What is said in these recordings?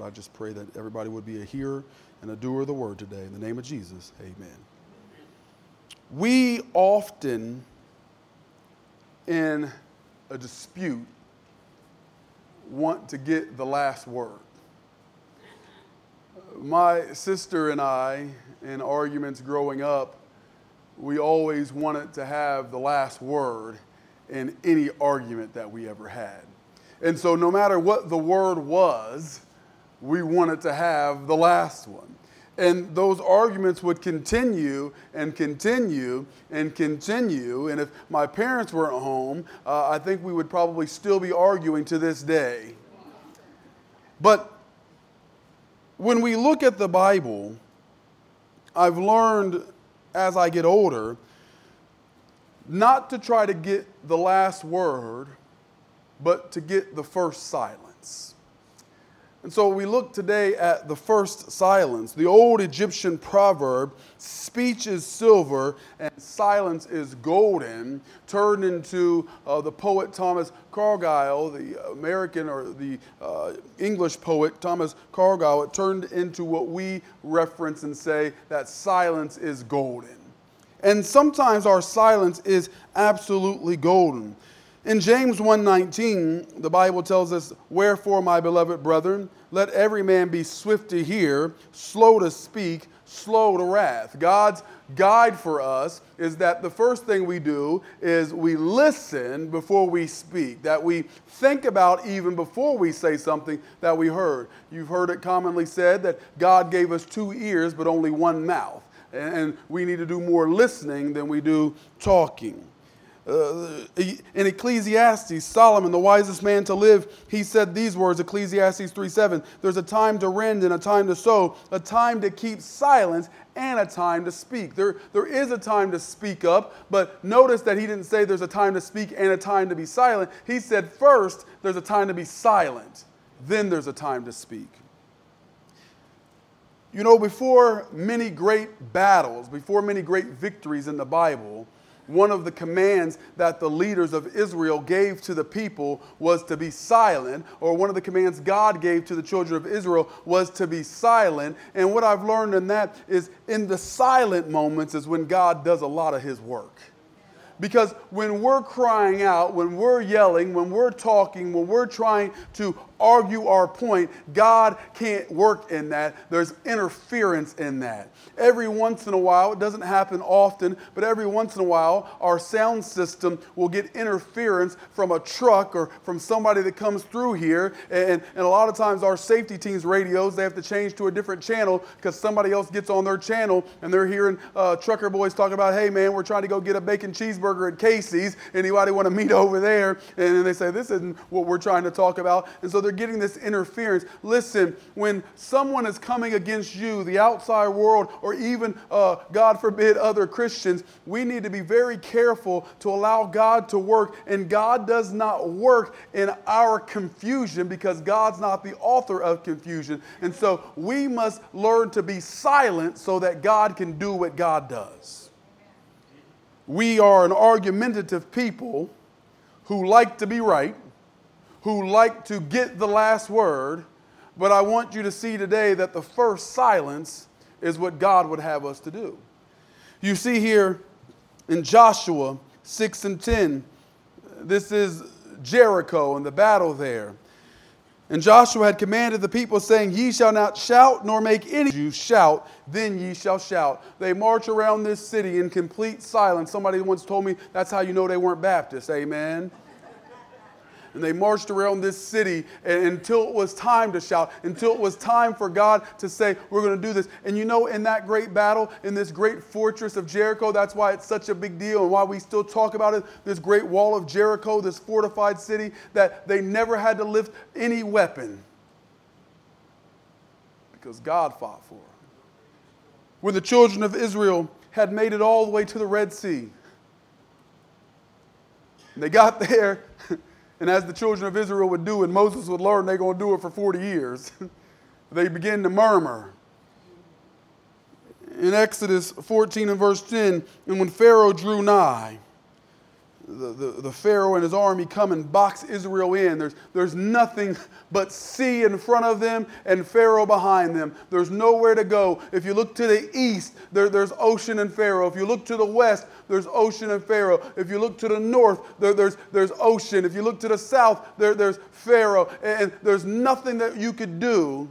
Lord, I just pray that everybody would be a hearer and a doer of the word today. In the name of Jesus, amen. We often, in a dispute, want to get the last word. My sister and I, in arguments growing up, we always wanted to have the last word in any argument that we ever had. And so no matter what the word was, we wanted to have the last one. And those arguments would continue and continue and continue. And if my parents weren't home, I think we would probably still be arguing to this day. But when we look at the Bible, I've learned as I get older not to try to get the last word, but to get the first silence. And so we look today at the first silence. The old Egyptian proverb, speech is silver and silence is golden, turned into the poet Thomas Carlyle, the American or the English poet Thomas Carlyle. It turned into what we reference and say that silence is golden. And sometimes our silence is absolutely golden. In James 1:19, the Bible tells us, "Wherefore, my beloved brethren, let every man be swift to hear, slow to speak, slow to wrath." God's guide for us is that the first thing we do is we listen before we speak, that we think about even before we say something that we heard. You've heard it commonly said that God gave us 2 ears but only 1 mouth, and we need to do more listening than we do talking. In Ecclesiastes, Solomon, the wisest man to live, he said these words, Ecclesiastes 3:7, "There's a time to rend and a time to sow, a time to keep silence and a time to speak." There is a time to speak up, but notice that he didn't say there's a time to speak and a time to be silent. He said first there's a time to be silent, then there's a time to speak. You know, before many great battles, before many great victories in the Bible, one of the commands that the leaders of Israel gave to the people was to be silent, or one of the commands God gave to the children of Israel was to be silent. And what I've learned in that is in the silent moments is when God does a lot of his work. Because when we're crying out, when we're yelling, when we're talking, when we're trying to argue our point, God can't work in that. There's interference in that. Every once in a while, it doesn't happen often, but every once in a while, our sound system will get interference from a truck or from somebody that comes through here. And a lot of times our safety team's radios, they have to change to a different channel because somebody else gets on their channel and they're hearing trucker boys talking about, "Hey man, we're trying to go get a bacon cheeseburger at Casey's. Anybody want to meet over there?" And then they say, "This isn't what we're trying to talk about." And so they're getting this interference. Listen, when someone is coming against you, the outside world, or even, God forbid, other Christians, we need to be very careful to allow God to work. And God does not work in our confusion because God's not the author of confusion. And so we must learn to be silent so that God can do what God does. We are an argumentative people who like to be right, who like to get the last word, but I want you to see today that the first silence is what God would have us to do. You see here in Joshua 6:10, this is Jericho and the battle there. And Joshua had commanded the people, saying, "Ye shall not shout, nor make any of you shout, then ye shall shout." They march around this city in complete silence. Somebody once told me that's how you know they weren't Baptists. Amen. And they marched around this city until it was time to shout, until it was time for God to say, "We're going to do this." And you know, in that great battle, in this great fortress of Jericho, that's why it's such a big deal and why we still talk about it, this great wall of Jericho, this fortified city, that they never had to lift any weapon because God fought for them. When the children of Israel had made it all the way to the Red Sea, and they got there, and as the children of Israel would do, and Moses would learn they're going to do it for 40 years, they began to murmur. In Exodus 14 and verse 10, "And when Pharaoh drew nigh the Pharaoh and his army come and box Israel in. There's nothing but sea in front of them and Pharaoh behind them. There's nowhere to go. If you look to the east, there's ocean and Pharaoh. If you look to the west, there's ocean and Pharaoh. If you look to the north, there's ocean. If you look to the south, there's Pharaoh. And there's nothing that you could do.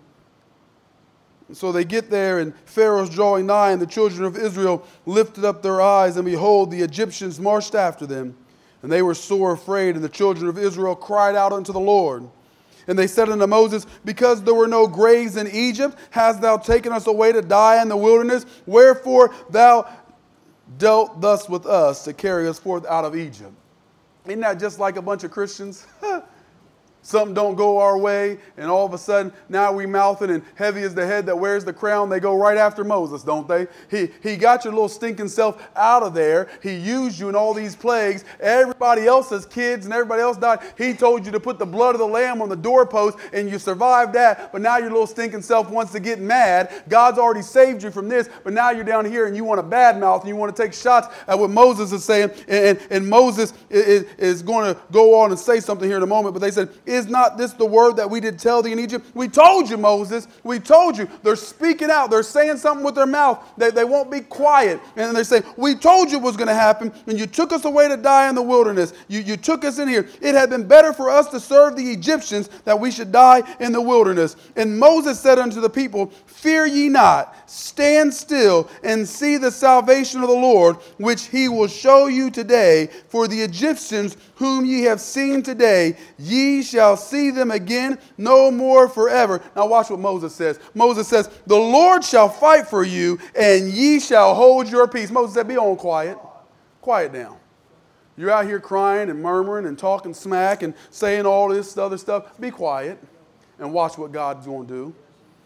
So they get there, and Pharaoh's drawing nigh, and the children of Israel lifted up their eyes, and behold, the Egyptians marched after them. And they were sore afraid, and the children of Israel cried out unto the Lord. And they said unto Moses, because there were no graves in Egypt, hast thou taken us away to die in the wilderness? Wherefore thou dealt thus with us to carry us forth out of Egypt. Isn't that just like a bunch of Christians? Something don't go our way, and all of a sudden, now we mouthing, and heavy is the head that wears the crown. They go right after Moses, don't they? He got your little stinking self out of there. He used you in all these plagues. Everybody else's kids and everybody else died. He told you to put the blood of the lamb on the doorpost, and you survived that, but now your little stinking self wants to get mad. God's already saved you from this, but now you're down here, and you want to badmouth, and you want to take shots at what Moses is saying, and Moses is going to go on and say something here in a moment, but they said, is not this the word that we did tell thee in Egypt? We told you, Moses. We told you. They're speaking out. They're saying something with their mouth. They won't be quiet. And they say, we told you it was going to happen, and you took us away to die in the wilderness. You took us in here. It had been better for us to serve the Egyptians that we should die in the wilderness. And Moses said unto the people, fear ye not. Stand still and see the salvation of the Lord, which he will show you today. For the Egyptians whom ye have seen today, ye shall see them again no more forever. Now watch what Moses says. Moses says, the Lord shall fight for you, and ye shall hold your peace. Moses said, be on quiet. Quiet down. You're out here crying and murmuring and talking smack and saying all this other stuff. Be quiet and watch what God's going to do.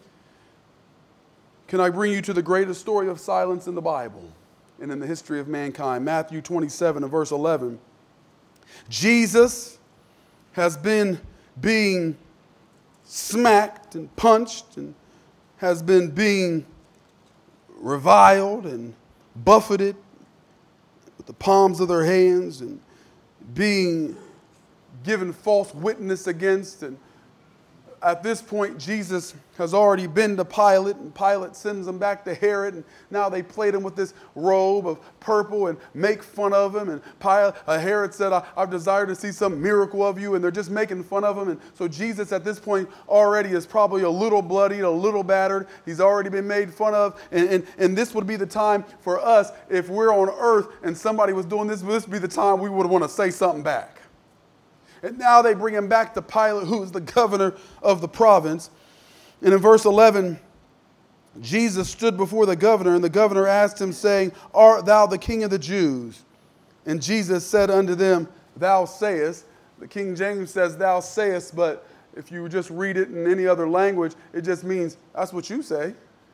Can I bring you to the greatest story of silence in the Bible and in the history of mankind? Matthew 27 and verse 11. Jesus has been being smacked and punched and has been being reviled and buffeted with the palms of their hands and being given false witness against. And at this point, Jesus has already been to Pilate, and Pilate sends him back to Herod, and now they played him with this robe of purple and make fun of him. And Herod said, I've desired to see some miracle of you, and they're just making fun of him. And so Jesus at this point already is probably a little bloodied, a little battered. He's already been made fun of, and this would be the time for us, if we're on earth and somebody was doing this would be the time we would want to say something back. And now they bring him back to Pilate, who is the governor of the province. And in verse 11, Jesus stood before the governor, and the governor asked him, saying, art thou the king of the Jews? And Jesus said unto them, thou sayest. The King James says, thou sayest, but if you just read it in any other language, it just means, that's what you say.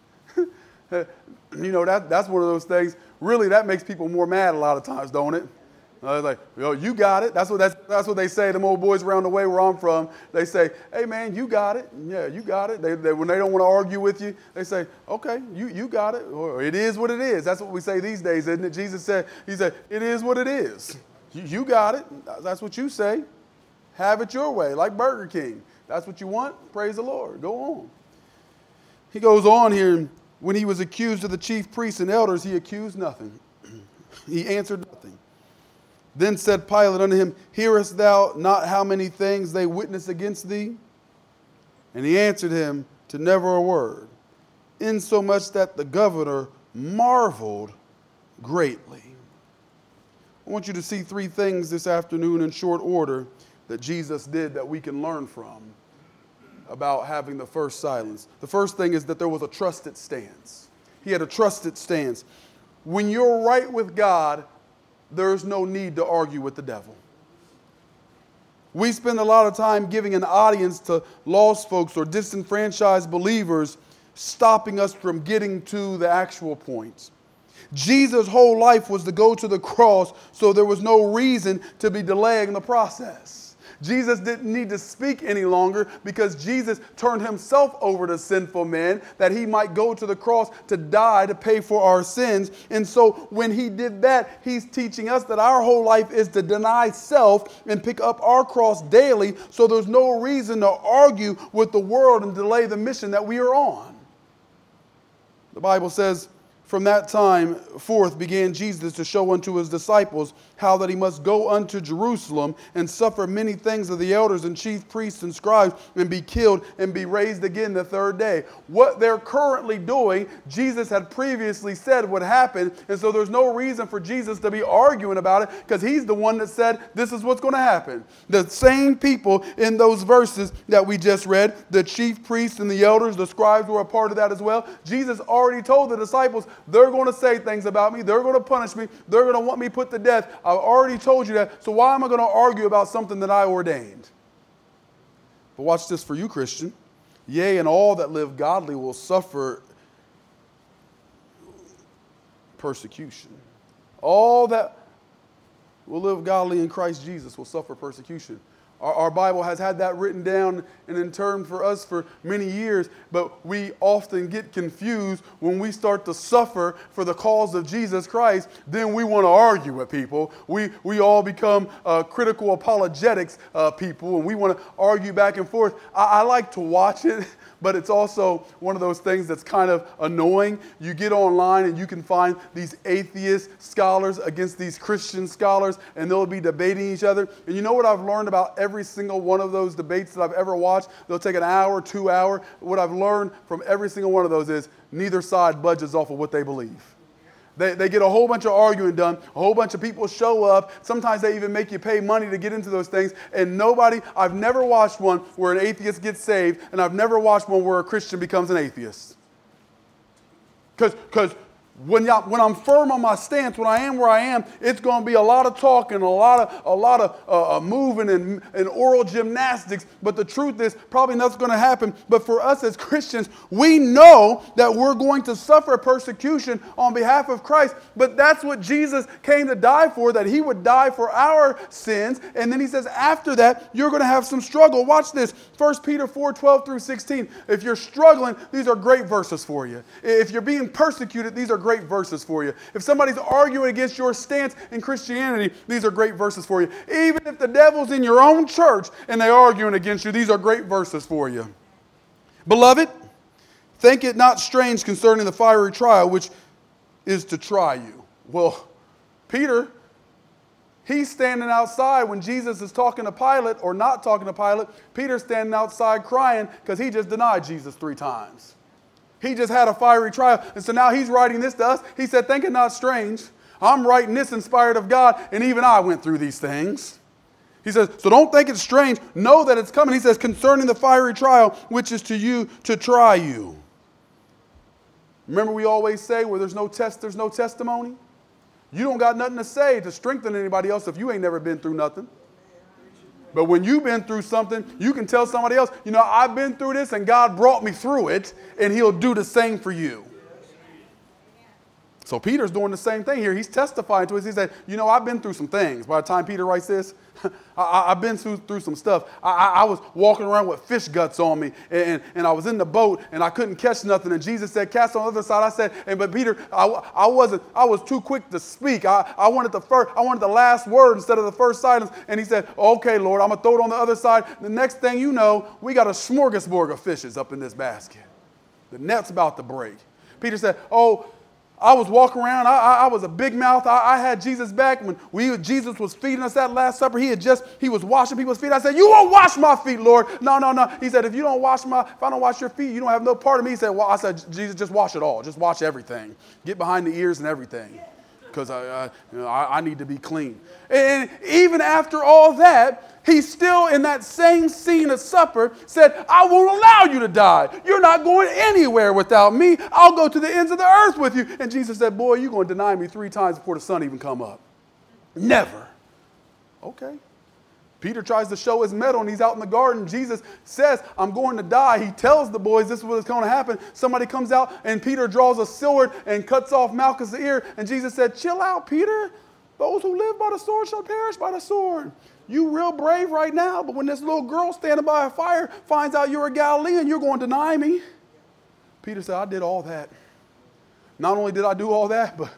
That's one of those things. Really, that makes people more mad a lot of times, don't it? Like, you got it. That's what they say. Them old boys around the way where I'm from, they say, hey, man, you got it. Yeah, you got it. When they don't want to argue with you, they say, okay, you got it. Or it is what it is. That's what we say these days, isn't it? Jesus said, he said, it is what it is. You got it. That's what you say. Have it your way, like Burger King. That's what you want. Praise the Lord. Go on. He goes on here. When he was accused of the chief priests and elders, he accused nothing. He answered nothing. Then said Pilate unto him, hearest thou not how many things they witness against thee? And he answered him to never a word, insomuch that the governor marveled greatly. I want you to see three things this afternoon in short order that Jesus did that we can learn from about having the first silence. The first thing is that there was a trusted stance. He had a trusted stance. When you're right with God, there's no need to argue with the devil. We spend a lot of time giving an audience to lost folks or disenfranchised believers, stopping us from getting to the actual points. Jesus' whole life was to go to the cross, so there was no reason to be delaying the process. Jesus didn't need to speak any longer because Jesus turned himself over to sinful men that he might go to the cross to die to pay for our sins. And so when he did that, he's teaching us that our whole life is to deny self and pick up our cross daily, so there's no reason to argue with the world and delay the mission that we are on. The Bible says, from that time forth began Jesus to show unto his disciples how that he must go unto Jerusalem and suffer many things of the elders and chief priests and scribes and be killed and be raised again the third day. What they're currently doing, Jesus had previously said would happen, and so there's no reason for Jesus to be arguing about it because he's the one that said this is what's going to happen. The same people in those verses that we just read, the chief priests and the elders, the scribes were a part of that as well. Jesus already told the disciples, they're going to say things about me. They're going to punish me. They're going to want me put to death. I've already told you that. So why am I going to argue about something that I ordained? But watch this for you, Christian. Yea, and all that live godly will suffer persecution. All that will live godly in Christ Jesus will suffer persecution. Our Bible has had that written down and in turn for us for many years, but we often get confused when we start to suffer for the cause of Jesus Christ. Then we want to argue with people. We all become critical apologetics people, and we want to argue back and forth. I like to watch it, but it's also one of those things that's kind of annoying. You get online and you can find these atheist scholars against these Christian scholars, and they'll be debating each other. And you know what I've learned about every single one of those debates that I've ever watched? They'll take an hour, 2 hours. What I've learned from every single one of those is neither side budges off of what they believe. They get a whole bunch of arguing done. A whole bunch of people show up. Sometimes they even make you pay money to get into those things. And I've never watched one where an atheist gets saved, and I've never watched one where a Christian becomes an atheist. Because when I'm firm on my stance, when I am where I am, it's going to be a lot of talking, a lot of moving and oral gymnastics. But the truth is, probably nothing's going to happen. But for us as Christians, we know that we're going to suffer persecution on behalf of Christ. But that's what Jesus came to die for, that he would die for our sins. And then he says, after that, you're going to have some struggle. Watch this, 1 Peter 4:12 through 16. If you're struggling, these are great verses for you. If you're being persecuted, these are great verses for you. If somebody's arguing against your stance in Christianity, these are great verses for you. Even if the devil's in your own church and they're arguing against you, these are great verses for you. Beloved, think it not strange concerning the fiery trial which is to try you. Well, Peter, he's standing outside when Jesus is talking to Pilate or not talking to Pilate. Peter's standing outside crying because he just denied Jesus 3 times. He just had a fiery trial. And so now he's writing this to us. He said, think it not strange. I'm writing this inspired of God, and even I went through these things. He says, so don't think it's strange. Know that it's coming. He says, concerning the fiery trial, which is to you to try you. Remember we always say, where there's no test, there's no testimony? You don't got nothing to say to strengthen anybody else if you ain't never been through nothing. But when you've been through something, you can tell somebody else, I've been through this and God brought me through it, and he'll do the same for you. So Peter's doing the same thing here. He's testifying to us. He said, I've been through some things. By the time Peter writes this, I've been through some stuff. I was walking around with fish guts on me, and I was in the boat, and I couldn't catch nothing. And Jesus said, cast on the other side. I said, but Peter, I was too quick to speak. I wanted the last word instead of the first silence. And he said, okay, Lord, I'm going to throw it on the other side. The next thing you know, we got a smorgasbord of fishes up in this basket. The net's about to break. Peter said, I was walking around. I was a big mouth. I had Jesus back when Jesus was feeding us that Last Supper. He was washing people's feet. I said, you won't wash my feet, Lord. No. He said, if I don't wash your feet, you don't have no part of me. He said, I said, Jesus, just wash it all. Just wash everything. Get behind the ears and everything. Because I need to be clean. And even after all that, he still, in that same scene of supper, said, I won't allow you to die. You're not going anywhere without me. I'll go to the ends of the earth with you. And Jesus said, boy, you're going to deny me 3 times before the sun even come up. Never. Okay. Peter tries to show his mettle, and he's out in the garden. Jesus says, I'm going to die. He tells the boys this is what's going to happen. Somebody comes out, and Peter draws a sword and cuts off Malchus' ear. And Jesus said, chill out, Peter. Those who live by the sword shall perish by the sword. you real brave right now, but when this little girl standing by a fire finds out you're a Galilean, you're going to deny me. Peter said, I did all that. Not only did I do all that, but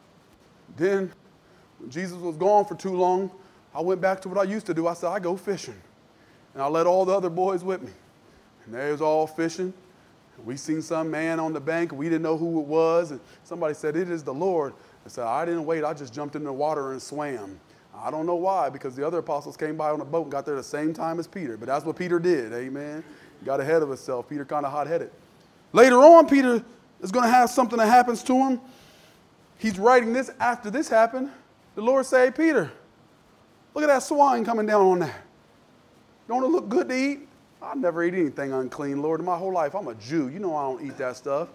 then when Jesus was gone for too long, I went back to what I used to do. I said, I go fishing. And I let all the other boys with me. And they was all fishing. We seen some man on the bank. We didn't know who it was. And somebody said, it is the Lord. I said, I didn't wait. I just jumped in the water and swam. I don't know why, because the other apostles came by on a boat and got there the same time as Peter. But that's what Peter did, amen. He got ahead of himself. Peter kind of hot-headed. Later on, Peter is going to have something that happens to him. He's writing this after this happened. The Lord said, hey, Peter, look at that swine coming down on there. Don't it look good to eat? I never eat anything unclean, Lord. In my whole life, I'm a Jew. You know I don't eat that stuff.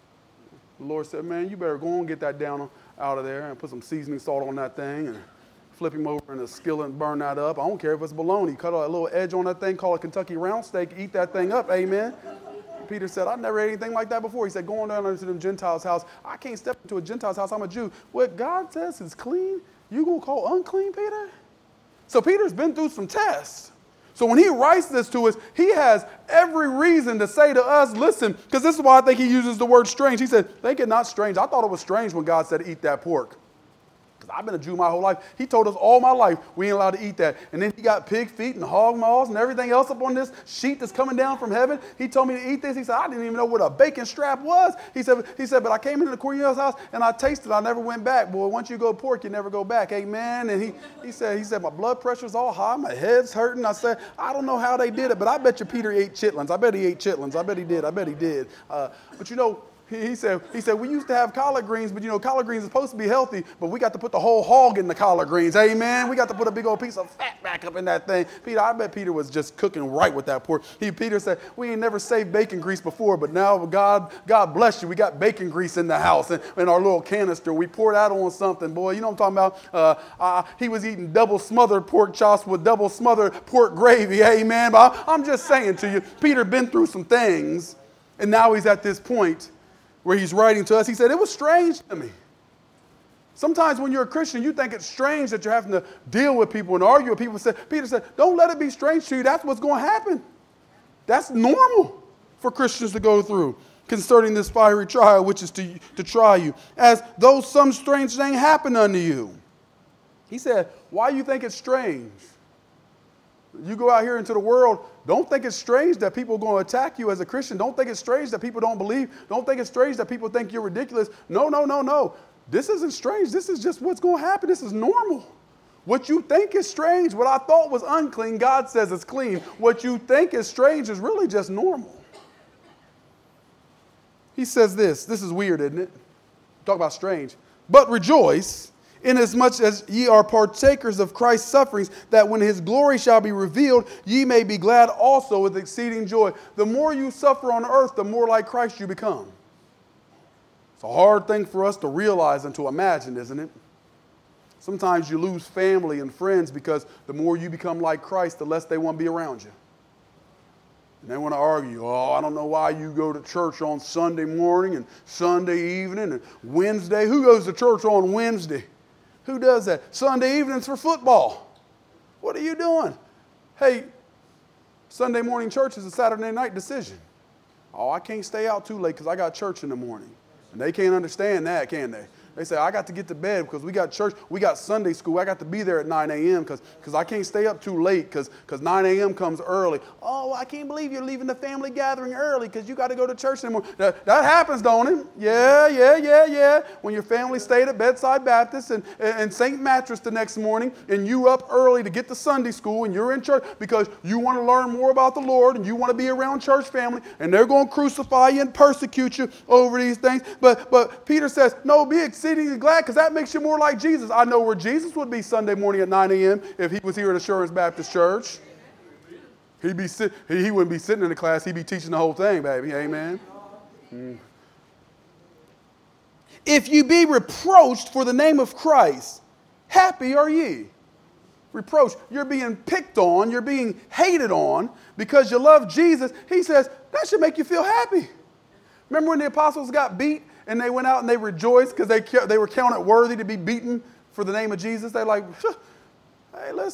The Lord said, man, you better go and get that down out of there and put some seasoning salt on that thing and flip him over in a skillet and burn that up. I don't care if it's bologna. Cut a little edge on that thing, call it Kentucky round steak, eat that thing up, amen. Peter said, I never ate anything like that before. He said, go on down into the Gentiles' house. I can't step into a Gentile's house. I'm a Jew. What God says is clean, you going to call unclean, Peter? So Peter's been through some tests. So when he writes this to us, he has every reason to say to us, listen, because this is why I think he uses the word strange. He said, think it not strange. I thought it was strange when God said, eat that pork. Because I've been a Jew my whole life. He told us all my life we ain't allowed to eat that. And then he got pig feet and hog maws and everything else up on this sheet that's coming down from heaven. He told me to eat this. He said, I didn't even know what a bacon strap was. He said, but I came into the Cornelius house and I tasted it. I never went back. Boy, once you go pork, you never go back. Amen. And he said, my blood pressure's all high. My head's hurting. I said, I don't know how they did it, but I bet you Peter ate chitlins. I bet he ate chitlins. I bet he did. But you know, He said, we used to have collard greens, but you know, collard greens are supposed to be healthy, but we got to put the whole hog in the collard greens. Amen. We got to put a big old piece of fat back up in that thing. I bet Peter was just cooking right with that pork. Peter said, we ain't never saved bacon grease before, but now God bless you. We got bacon grease in the house and in our little canister. We poured that on something, boy. You know what I'm talking about? He was eating double smothered pork chops with double smothered pork gravy. Amen. But I'm just saying to you, Peter been through some things, and now he's at this point where he's writing to us. He said, it was strange to me. Sometimes when you're a Christian, you think it's strange that you're having to deal with people and argue with people. Peter said, don't let it be strange to you. That's what's going to happen. That's normal for Christians to go through concerning this fiery trial, which is to try you, as though some strange thing happened unto you. He said, why do you think it's strange? You go out here into the world, don't think it's strange that people are going to attack you as a Christian. Don't think it's strange that people don't believe. Don't think it's strange that people think you're ridiculous. No. This isn't strange. This is just what's going to happen. This is normal. What you think is strange, what I thought was unclean, God says it's clean. What you think is strange is really just normal. He says this is weird, isn't it? Talk about strange. But rejoice, inasmuch as ye are partakers of Christ's sufferings, that when his glory shall be revealed, ye may be glad also with exceeding joy. The more you suffer on earth, the more like Christ you become. It's a hard thing for us to realize and to imagine, isn't it? Sometimes you lose family and friends because the more you become like Christ, the less they want to be around you. And they want to argue, I don't know why you go to church on Sunday morning and Sunday evening and Wednesday. Who goes to church on Wednesday? Who does that? Sunday evenings for football. What are you doing? Hey, Sunday morning church is a Saturday night decision. I can't stay out too late because I got church in the morning. And they can't understand that, can they? They say, I got to get to bed because we got church. We got Sunday school. I got to be there at 9 a.m. because I can't stay up too late because 9 a.m. comes early. Oh, I can't believe you're leaving the family gathering early because you got to go to church anymore. That happens, don't it? Yeah. When your family stayed at Bedside Baptist and St. Mattress the next morning and you up early to get to Sunday school and you're in church because you want to learn more about the Lord and you want to be around church family and they're going to crucify you and persecute you over these things. But Peter says, no, be exceedingly glad because that makes you more like Jesus. I know where Jesus would be Sunday morning at 9 a.m. if he was here at Assurance Baptist Church. He wouldn't be sitting in the class. He'd be teaching the whole thing, baby. Amen. If you be reproached for the name of Christ, happy are ye. Reproach. You're being picked on. You're being hated on because you love Jesus. He says that should make you feel happy. Remember when the apostles got beat and they went out and they rejoiced because they were counted worthy to be beaten for the name of Jesus? They're like, hey, listen,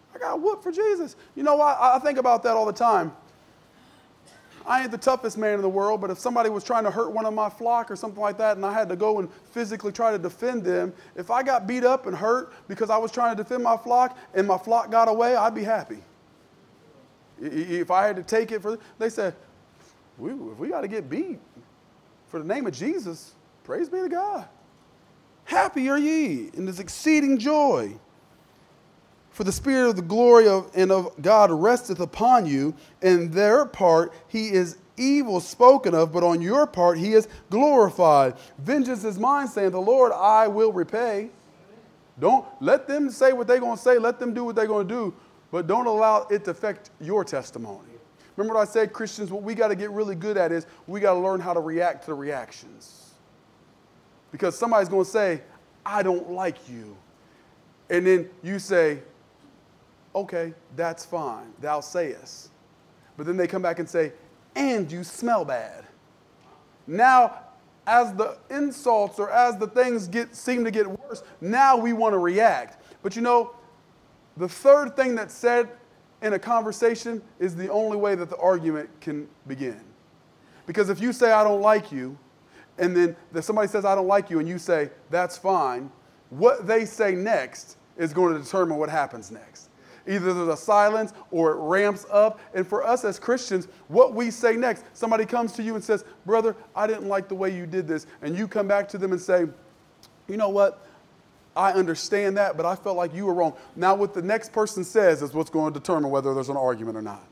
I got whooped for Jesus. You know, I think about that all the time. I ain't the toughest man in the world, but if somebody was trying to hurt one of my flock or something like that, and I had to go and physically try to defend them, if I got beat up and hurt because I was trying to defend my flock and my flock got away, I'd be happy. If I had to take it they said, if we got to get beat for the name of Jesus, praise be to God. Happy are ye in this exceeding joy. For the Spirit of the glory of God resteth upon you, and their part he is evil spoken of, but on your part he is glorified. Vengeance is mine, saying the Lord, I will repay. Don't let them say what they're going to say. Let them do what they're going to do, but don't allow it to affect your testimony. Remember what I said, Christians, what we got to get really good at is we got to learn how to react to the reactions. Because somebody's going to say, I don't like you. And then you say, okay, that's fine. Thou sayest. But then they come back and say, and you smell bad. Now, as the insults or as the things seem to get worse, now we want to react. But you know, the third thing that's said in a conversation is the only way that the argument can begin. Because if you say, I don't like you, and then somebody says, I don't like you, and you say, that's fine, what they say next is going to determine what happens next. Either there's a silence or it ramps up. And for us as Christians, what we say next, somebody comes to you and says, brother, I didn't like the way you did this. And you come back to them and say, you know what? I understand that, but I felt like you were wrong. Now what the next person says is what's going to determine whether there's an argument or not.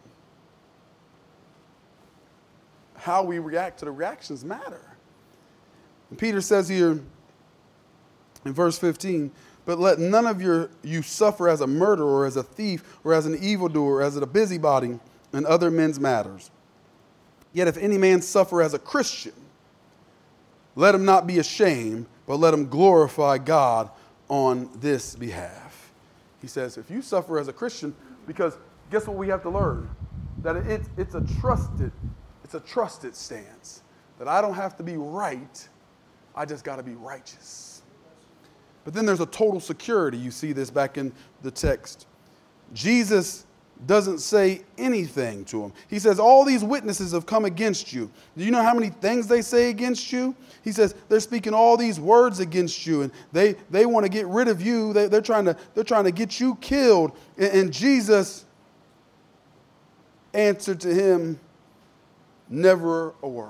How we react to the reactions matter. And Peter says here in verse 15, but let none of you suffer as a murderer or as a thief or as an evildoer, as a busybody in other men's matters. Yet if any man suffer as a Christian, let him not be ashamed, but let him glorify God on this behalf. He says, if you suffer as a Christian, because guess what we have to learn? That it's a trusted stance. That I don't have to be right, I just got to be righteous. But then there's a total security. You see this back in the text. Jesus doesn't say anything to him. He says, all these witnesses have come against you. Do you know how many things they say against you? He says, they're speaking all these words against you, and they want to get rid of you. They're trying to get you killed. And Jesus answered to him, never a word.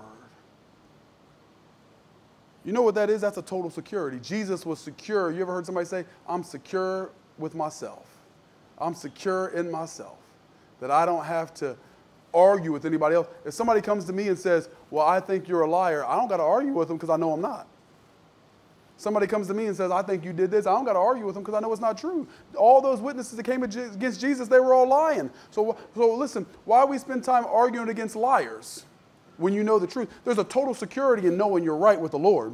You know what that is? That's a total security. Jesus was secure. You ever heard somebody say, I'm secure with myself. I'm secure in myself. That I don't have to argue with anybody else. If somebody comes to me and says, well, I think you're a liar, I don't got to argue with them because I know I'm not. Somebody comes to me and says, I think you did this, I don't got to argue with them because I know it's not true. All those witnesses that came against Jesus, they were all lying. So listen, why we spend time arguing against liars? When you know the truth. There's a total security in knowing you're right with the Lord.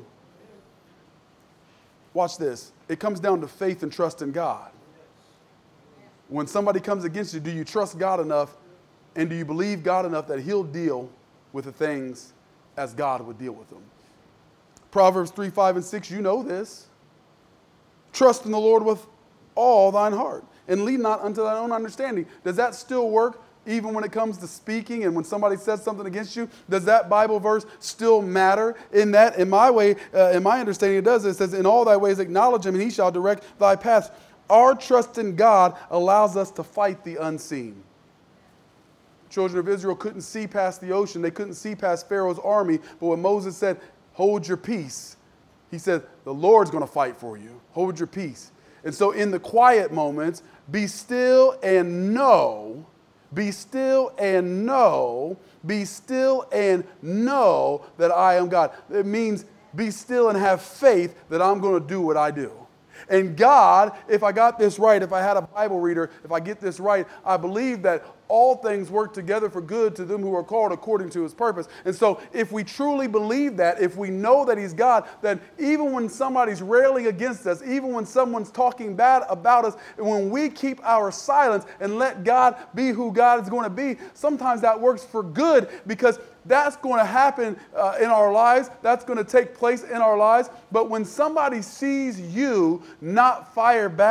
Watch this. It comes down to faith and trust in God. When somebody comes against you, do you trust God enough and do you believe God enough that he'll deal with the things as God would deal with them? Proverbs 3, 5, and 6, you know this. Trust in the Lord with all thine heart and lean not unto thine own understanding. Does that still work? Even when it comes to speaking and when somebody says something against you, does that Bible verse still matter? In my understanding, it does. It says, in all thy ways acknowledge him and he shall direct thy paths. Our trust in God allows us to fight the unseen. Children of Israel couldn't see past the ocean. They couldn't see past Pharaoh's army. But when Moses said, hold your peace, he said, the Lord's going to fight for you. Hold your peace. And so in the quiet moments, be still and know. Be still and know, be still and know that I am God. It means be still and have faith that I'm going to do what I do. And God, if I got this right, if I had a Bible reader, if I get this right, I believe that all things work together for good to them who are called according to his purpose. And so if we truly believe that, if we know that he's God, then even when somebody's railing against us, even when someone's talking bad about us, and when we keep our silence and let God be who God is going to be, sometimes that works for good because that's going to happen in our lives. That's going to take place in our lives. But when somebody sees you not fire back,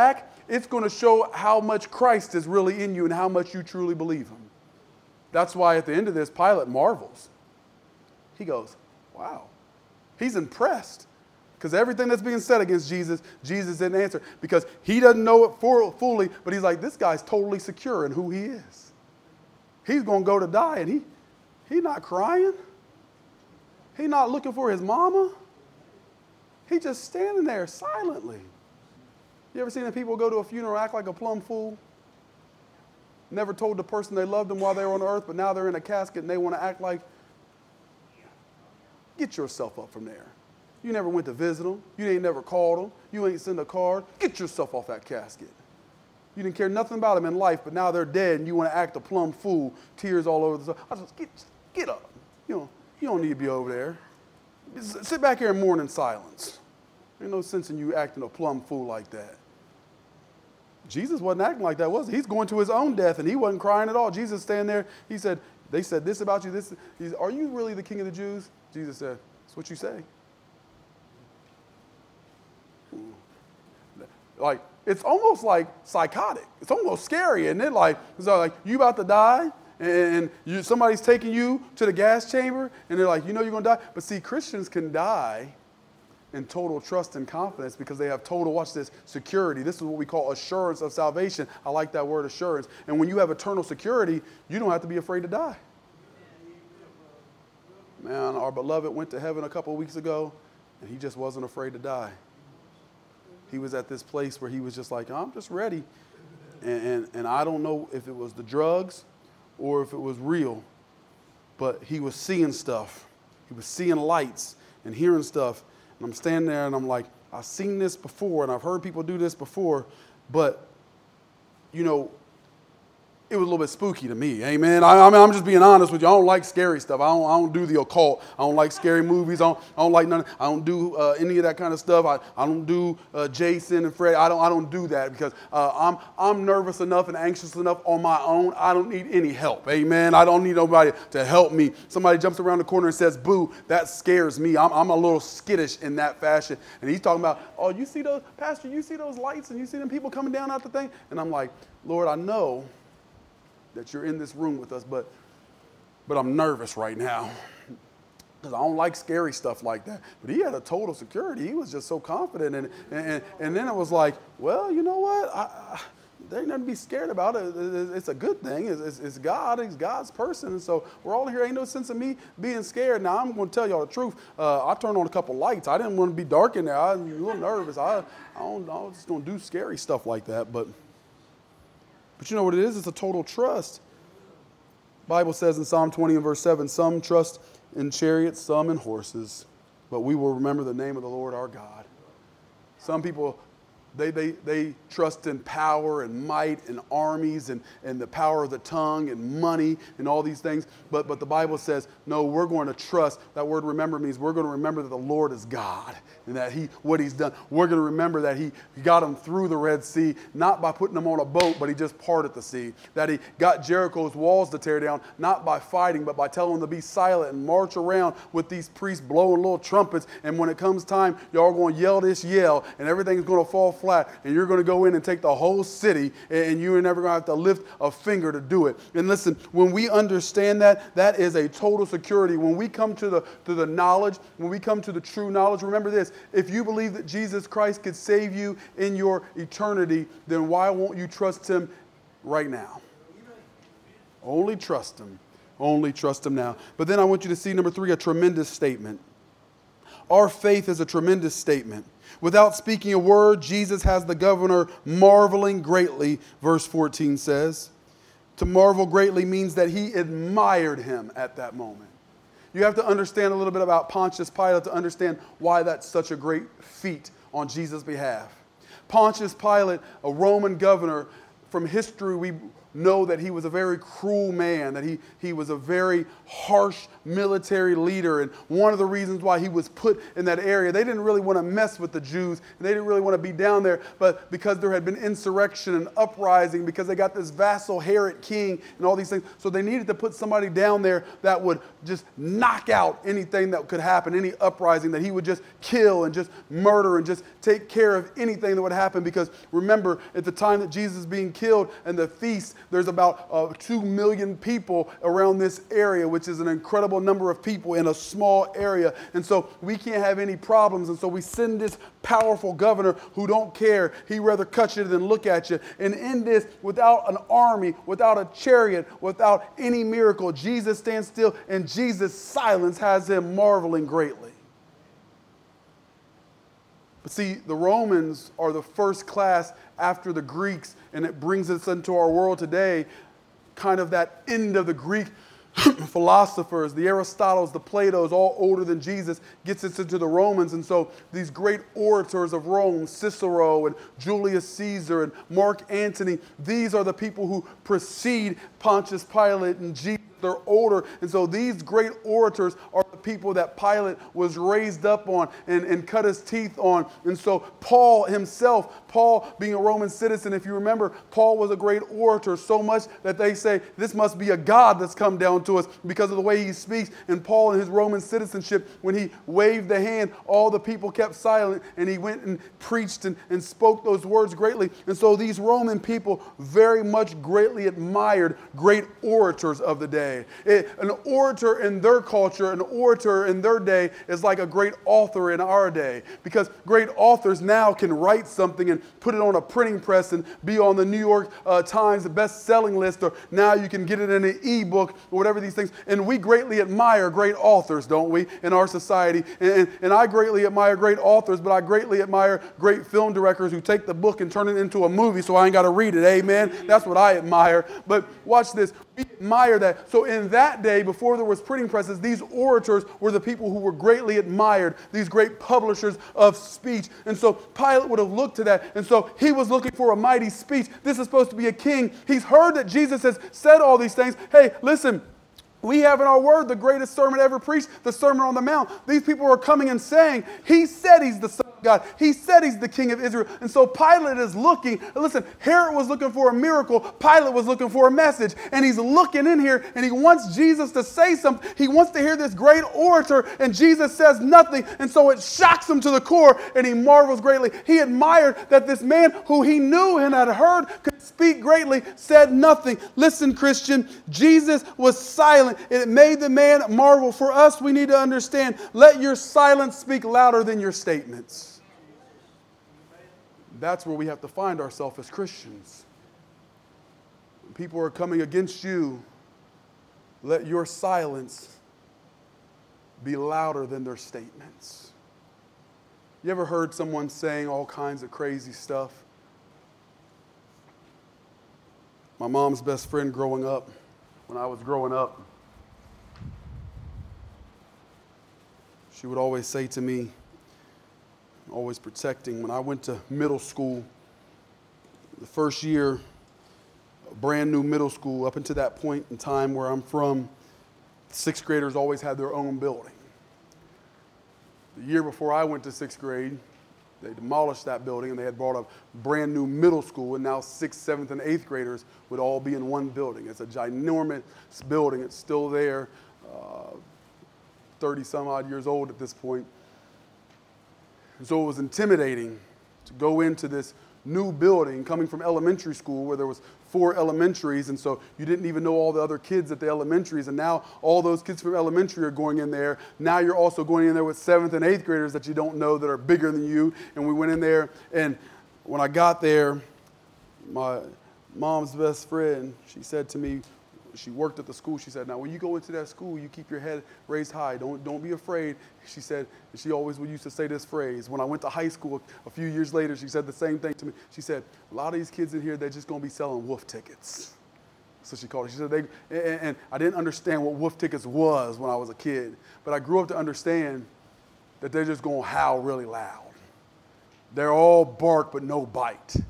it's going to show how much Christ is really in you and how much you truly believe him. That's why at the end of this, Pilate marvels. He goes, wow. He's impressed. Because everything that's being said against Jesus, Jesus didn't answer. Because he doesn't know it fully, but he's like, this guy's totally secure in who he is. He's going to go to die, and he's not crying. He's not looking for his mama. He's just standing there silently. You ever seen the people go to a funeral act like a plumb fool? Never told the person they loved them while they were on earth, but now they're in a casket and they want to act like, get yourself up from there. You never went to visit them. You ain't never called them. You ain't sent a card. Get yourself off that casket. You didn't care nothing about them in life, but now they're dead and you want to act a plumb fool, tears all over the side. I just get up. You don't need to be over there. Sit back here and mourn in silence. There's no sense in you acting a plumb fool like that. Jesus wasn't acting like that, was he? He's going to his own death, and he wasn't crying at all. Jesus standing there, he said, they said this about you. This. He said, are you really the king of the Jews? Jesus said, that's what you say. Like, it's almost like psychotic. It's almost scary, isn't it? Like, you about to die, and somebody's taking you to the gas chamber, and they're like, you know you're going to die. But see, Christians can die in total trust and confidence because they have total, watch this, security. This is what we call assurance of salvation. I like that word, assurance. And when you have eternal security, you don't have to be afraid to die. Man, our beloved went to heaven a couple of weeks ago, and he just wasn't afraid to die. He was at this place where he was just like, I'm just ready. And I don't know if it was the drugs or if it was real, but he was seeing stuff. He was seeing lights and hearing stuff. And I'm standing there and I'm like, I've seen this before and I've heard people do this before, but, it was a little bit spooky to me. Amen. I'm just being honest with you. I don't like scary stuff. I don't do the occult. I don't like scary movies. I don't like none. I don't do any of that kind of stuff. I don't do Jason and Fred. I don't do that because I'm nervous enough and anxious enough on my own. I don't need any help. Amen. I don't need nobody to help me. Somebody jumps around the corner and says boo. That scares me. I'm a little skittish in that fashion. And he's talking about, oh, you see those, Pastor, you see those lights and you see them people coming down out the thing? And I'm like, Lord, I know that you're in this room with us, but I'm nervous right now because I don't like scary stuff like that. But he had a total security. He was just so confident. And then it was like, well, you know what? There ain't nothing to be scared about. It's a good thing. It's God. He's God's person. And so we're all here. Ain't no sense of me being scared. Now, I'm going to tell y'all the truth. I turned on a couple lights. I didn't want to be dark in there. I was a little nervous. I just don't do scary stuff like that. But you know what it is? It's a total trust. The Bible says in Psalm 20 and verse 7, some trust in chariots, some in horses, but we will remember the name of the Lord our God. Some people, they trust in power and might and armies and the power of the tongue and money and all these things. But the Bible says, no, we're going to trust. That word remember means we're going to remember that the Lord is God and that what he's done. We're going to remember that he got them through the Red Sea, not by putting them on a boat, but he just parted the sea. That he got Jericho's walls to tear down, not by fighting, but by telling them to be silent and march around with these priests blowing little trumpets. And when it comes time, y'all are going to yell this yell and everything's going to fall flat. And you're going to go in and take the whole city and you're never going to have to lift a finger to do it. And listen, when we understand that is a total security. When we come to the knowledge, when we come to the true knowledge, remember this, if you believe that Jesus Christ could save you in your eternity, then why won't you trust him right now? Only trust him. Only trust him now. But then I want you to see, number 3, a tremendous statement. Our faith is a tremendous statement. Without speaking a word, Jesus has the governor marveling greatly, verse 14 says. To marvel greatly means that he admired him at that moment. You have to understand a little bit about Pontius Pilate to understand why that's such a great feat on Jesus' behalf. Pontius Pilate, a Roman governor, from history know that he was a very cruel man, that he was a very harsh military leader. And one of the reasons why he was put in that area, they didn't really want to mess with the Jews, and they didn't really want to be down there, but because there had been insurrection and uprising, because they got this vassal Herod king and all these things, so they needed to put somebody down there that would just knock out anything that could happen, any uprising, that he would just kill and just murder and just take care of anything that would happen. Because remember, at the time that Jesus is being killed and the feast, there's about 2 million people around this area, which is an incredible number of people in a small area. And so we can't have any problems. And so we send this powerful governor who don't care. He'd rather cut you than look at you. And in this, without an army, without a chariot, without any miracle, Jesus stands still, and Jesus' silence has him marveling greatly. But see, the Romans are the first class after the Greeks, and it brings us into our world today, kind of that end of the Greek philosophers, the Aristotles, the Platos, all older than Jesus, gets us into the Romans. And so these great orators of Rome, Cicero and Julius Caesar and Mark Antony, these are the people who precede Pontius Pilate and Jesus. They're older. And so these great orators are the people that Pilate was raised up on and cut his teeth on. And so Paul himself, Paul being a Roman citizen, if you remember, Paul was a great orator, so much that they say this must be a God that's come down to us because of the way he speaks. And Paul in his Roman citizenship, when he waved the hand, all the people kept silent, and he went and preached and spoke those words greatly. And so these Roman people very much greatly admired great orators of the day. An orator in their culture, an orator in their day is like a great author in our day, because great authors now can write something and put it on a printing press and be on the New York Times best-selling list, or now you can get it in an ebook or whatever these things. And we greatly admire great authors, don't we, in our society? And I greatly admire great authors, but I greatly admire great film directors who take the book and turn it into a movie so I ain't got to read it. Amen? That's what I admire. But watch this. We admire that. So in that day, before there was printing presses, these orators were the people who were greatly admired, these great publishers of speech. And so Pilate would have looked to that. And so he was looking for a mighty speech. This is supposed to be a king. He's heard that Jesus has said all these things. Hey, listen. We have in our word the greatest sermon ever preached, the Sermon on the Mount. These people are coming and saying, he said he's the Son of God. He said he's the King of Israel. And so Pilate is looking. Listen, Herod was looking for a miracle. Pilate was looking for a message. And he's looking in here, and he wants Jesus to say something. He wants to hear this great orator, and Jesus says nothing. And so it shocks him to the core, and he marvels greatly. He admired that this man who he knew and had heard could speak greatly said nothing. Listen, Christian, Jesus was silent. It made the man marvel. For us, we need to understand, let your silence speak louder than your statements. That's where we have to find ourselves as Christians. When people are coming against you, let your silence be louder than their statements. You ever heard someone saying all kinds of crazy stuff? My mom's best friend growing up, when I was growing up, she would always say to me, always protecting, when I went to middle school, the first year, a brand new middle school, up until that point in time where I'm from, sixth graders always had their own building. The year before I went to sixth grade, they demolished that building and they had brought a brand new middle school, and now sixth, seventh, and eighth graders would all be in one building. It's a ginormous building. It's still there. 30 some odd years old at this point. And so it was intimidating to go into this new building coming from elementary school where there was 4 elementaries, and so you didn't even know all the other kids at the elementaries, and now all those kids from elementary are going in there. Now you're also going in there with 7th and 8th graders that you don't know that are bigger than you. And we went in there, and when I got there, my mom's best friend, she said to me, she worked at the school. She said, now, when you go into that school, you keep your head raised high. Don't be afraid. She said, she always used to say this phrase. When I went to high school a few years later, she said the same thing to me. She said, a lot of these kids in here, they're just going to be selling wolf tickets. So she called it. She said, and I didn't understand what wolf tickets was when I was a kid. But I grew up to understand that they're just going to howl really loud. They're all bark but no bite.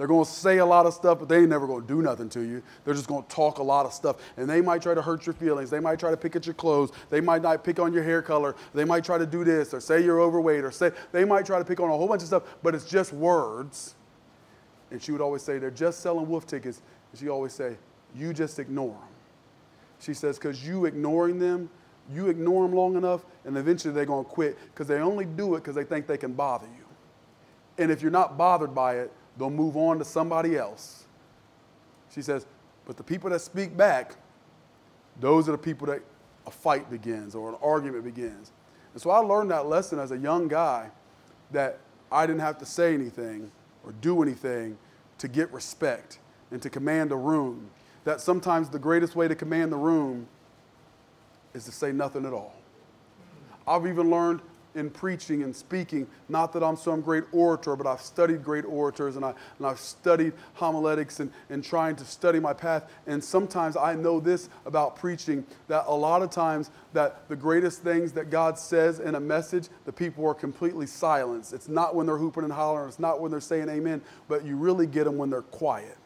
They're going to say a lot of stuff, but they ain't never going to do nothing to you. They're just going to talk a lot of stuff. And they might try to hurt your feelings. They might try to pick at your clothes. They might not pick on your hair color. They might try to do this or say you're overweight or say they might try to pick on a whole bunch of stuff, but it's just words. And she would always say, they're just selling wolf tickets. And she always say, you just ignore them. She says, because you ignoring them, you ignore them long enough, and eventually they're going to quit because they only do it because they think they can bother you. And if you're not bothered by it, they'll move on to somebody else. She says, but the people that speak back, those are the people that a fight begins or an argument begins. And so I learned that lesson as a young guy, that I didn't have to say anything or do anything to get respect and to command a room. That sometimes the greatest way to command the room is to say nothing at all. I've even learned in preaching and speaking, not that I'm some great orator, but I've studied great orators and I've studied homiletics and trying to study my path. And sometimes I know this about preaching, that a lot of times that the greatest things that God says in a message, the people are completely silenced. It's not when they're hooping and hollering. It's not when they're saying amen, but you really get them when they're quiet.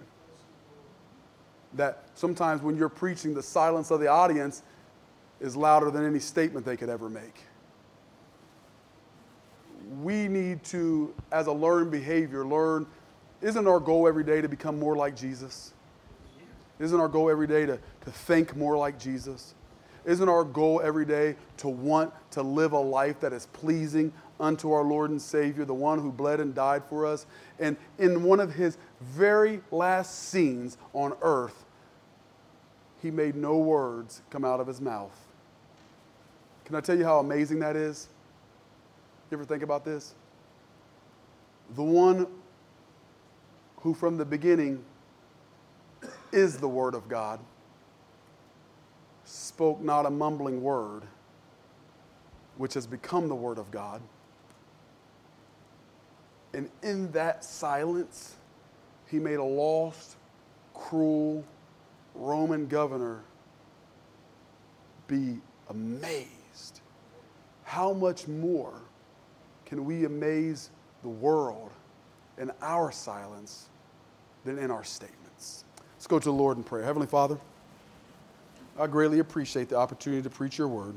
That sometimes when you're preaching, the silence of the audience is louder than any statement they could ever make. We need to, as a learned behavior, isn't our goal every day to become more like Jesus? Isn't our goal every day to think more like Jesus? Isn't our goal every day to want to live a life that is pleasing unto our Lord and Savior, the one who bled and died for us? And in one of his very last scenes on earth, he made no words come out of his mouth. Can I tell you how amazing that is? You ever think about this? The one who from the beginning is the Word of God spoke not a mumbling word, which has become the Word of God. And in that silence, he made a lost, cruel Roman governor be amazed. How much more can we amaze the world in our silence than in our statements? Let's go to the Lord in prayer. Heavenly Father, I greatly appreciate the opportunity to preach your word.